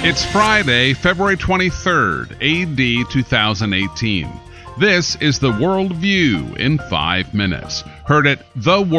It's Friday, February 23rd, AD 2018. This is The Worldview in 5 minutes. Heard at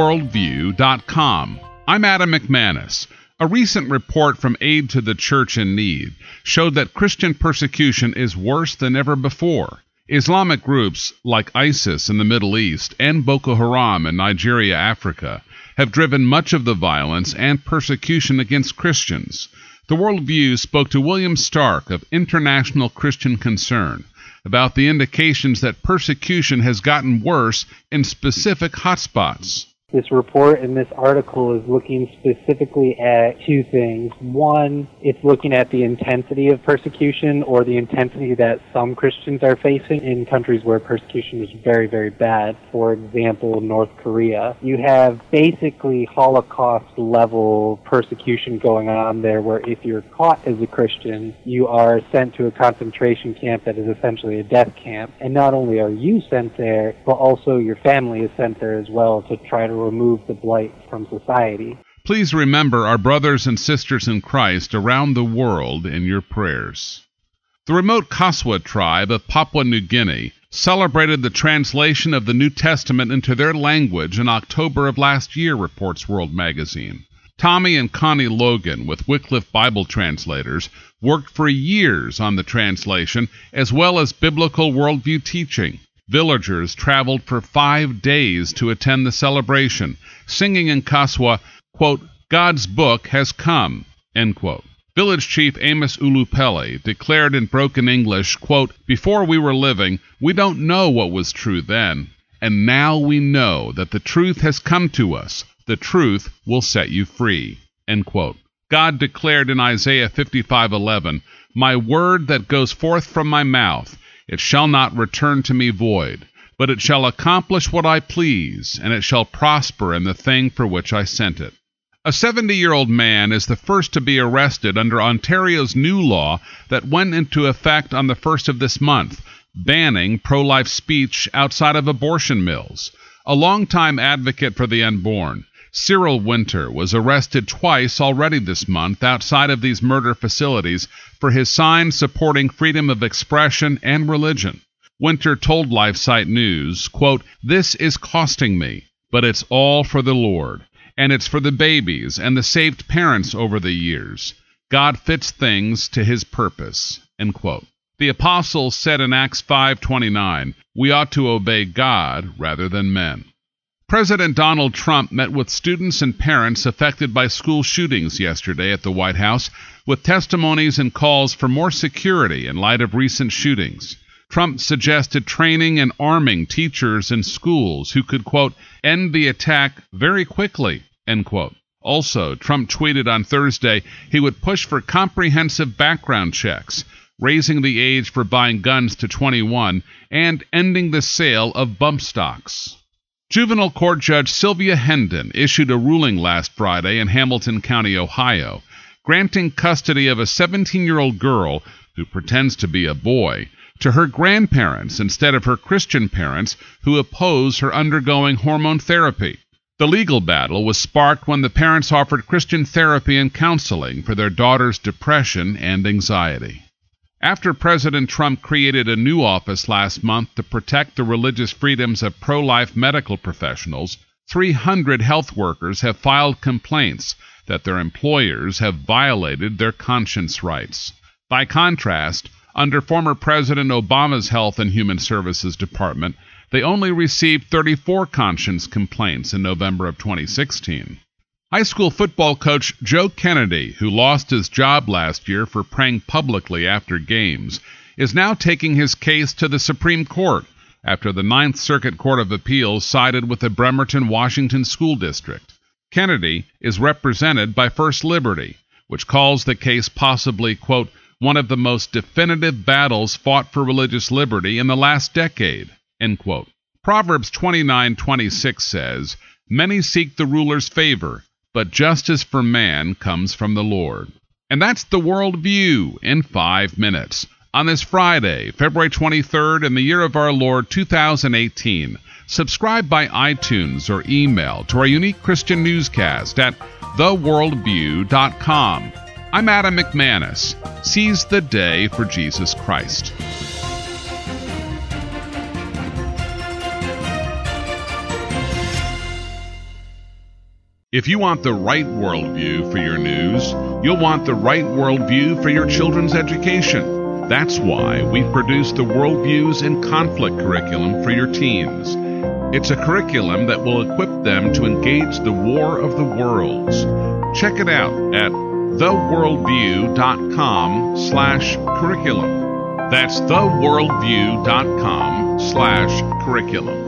theworldview.com. I'm Adam McManus. A recent report from Aid to the Church in Need showed that Christian persecution is worse than ever before. Islamic groups like ISIS in the Middle East and Boko Haram in Nigeria, Africa, have driven much of the violence and persecution against Christians. The Worldview spoke to William Stark of International Christian Concern about the indications that persecution has gotten worse in specific hotspots. This report and this article is looking specifically at two things. One, it's looking at the intensity of persecution, or the intensity that some Christians are facing in countries where persecution is very, very bad. For example, North Korea. You have basically Holocaust-level persecution going on there, where if you're caught as a Christian, you are sent to a concentration camp that is essentially a death camp. And not only are you sent there, but also your family is sent there as well to try to remove the blight from society. Please remember our brothers and sisters in Christ around the world in your prayers. The remote Kaswa tribe of Papua New Guinea celebrated the translation of the New Testament into their language in October of last year, reports World Magazine. Tommy and Connie Logan with Wycliffe Bible Translators worked for years on the translation as well as biblical worldview teaching. Villagers traveled for 5 days to attend the celebration, singing in Kaswa, quote, "God's book has come," end quote. Village Chief Amos Ulupele declared in broken English, quote, "Before we were living, we don't know what was true then, and now we know that the truth has come to us. The truth will set you free," end quote. God declared in Isaiah 55:11, "My word that goes forth from my mouth, it shall not return to me void, but it shall accomplish what I please, and it shall prosper in the thing for which I sent it." A 70-year-old man is the first to be arrested under Ontario's new law that went into effect on the 1st of this month, banning pro-life speech outside of abortion mills. A longtime advocate for the unborn, Cyril Winter, was arrested twice already this month outside of these murder facilities for his signs supporting freedom of expression and religion. Winter told LifeSite News, quote, "This is costing me, but it's all for the Lord, and it's for the babies and the saved parents over the years. God fits things to his purpose," end quote. The apostles said in Acts 5:29, "We ought to obey God rather than men." President Donald Trump met with students and parents affected by school shootings yesterday at the White House, with testimonies and calls for more security in light of recent shootings. Trump suggested training and arming teachers in schools who could, quote, "end the attack very quickly," end quote. Also, Trump tweeted on Thursday he would push for comprehensive background checks, raising the age for buying guns to 21, and ending the sale of bump stocks. Juvenile court judge Sylvia Hendon issued a ruling last Friday in Hamilton County, Ohio, granting custody of a 17-year-old girl who pretends to be a boy to her grandparents instead of her Christian parents who oppose her undergoing hormone therapy. The legal battle was sparked when the parents offered Christian therapy and counseling for their daughter's depression and anxiety. After President Trump created a new office last month to protect the religious freedoms of pro-life medical professionals, 300 health workers have filed complaints that their employers have violated their conscience rights. By contrast, under former President Obama's Health and Human Services Department, they only received 34 conscience complaints in November of 2016. High school football coach Joe Kennedy, who lost his job last year for praying publicly after games, is now taking his case to the Supreme Court after the Ninth Circuit Court of Appeals sided with the Bremerton, Washington School District. Kennedy is represented by First Liberty, which calls the case possibly, quote, "one of the most definitive battles fought for religious liberty in the last decade," end quote. Proverbs 29:26 says, "Many seek the ruler's favor, but justice for man comes from the Lord." And that's the Worldview in 5 minutes. On this Friday, February 23rd, in the year of our Lord 2018, subscribe by iTunes or email to our unique Christian newscast at theworldview.com. I'm Adam McManus. Seize the day for Jesus Christ. If you want the right worldview for your news, you'll want the right worldview for your children's education. That's why we've produced the Worldviews in Conflict curriculum for your teens. It's a curriculum that will equip them to engage the war of the worlds. Check it out at theworldview.com/curriculum. That's theworldview.com/curriculum.